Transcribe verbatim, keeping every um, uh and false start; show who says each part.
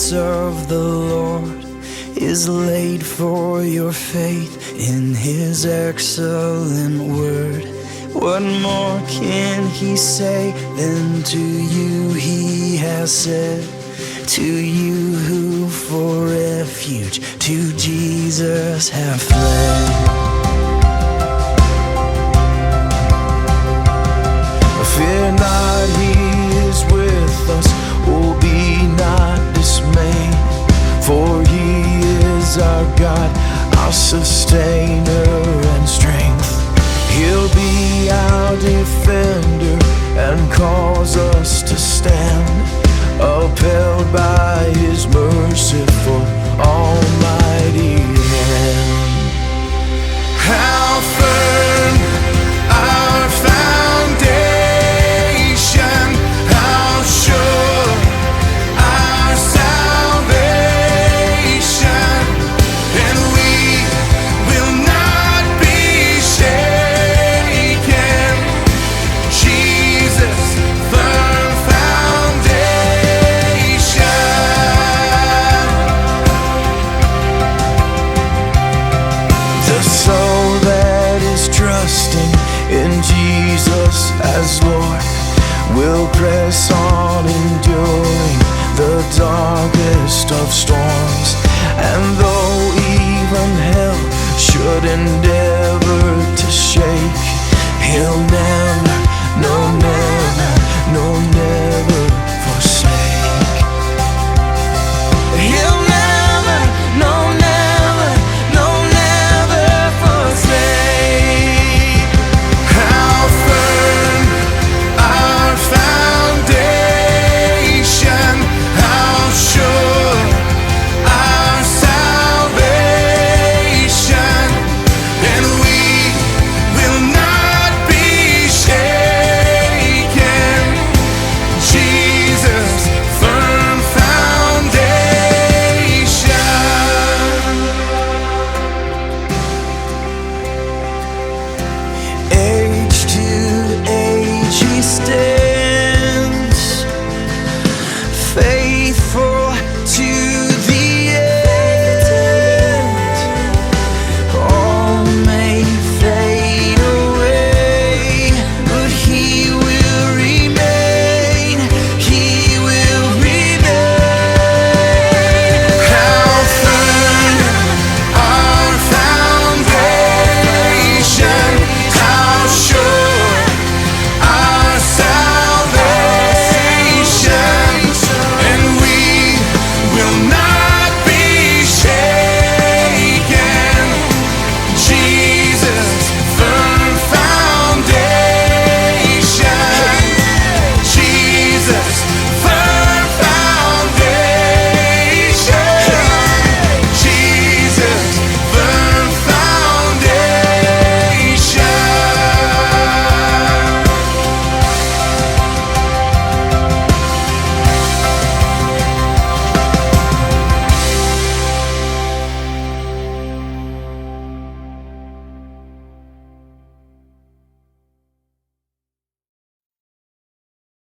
Speaker 1: footsteps of the Lord is laid for your faith in His excellent word. What more can He say than to you He has said? To you who for refuge to Jesus have fled. Fear not, He is with us. Oh, be not dismayed, for He is our God, our sustainer and strength. He'll be our defender and cause us to stand, upheld by His merciful almighty hand. How firm our foundation, how sure our salvation, and we will not be shaken. Jesus, firm foundation. The soul that is trusting in Jesus as Lord will press on, enduring the darkest of storms.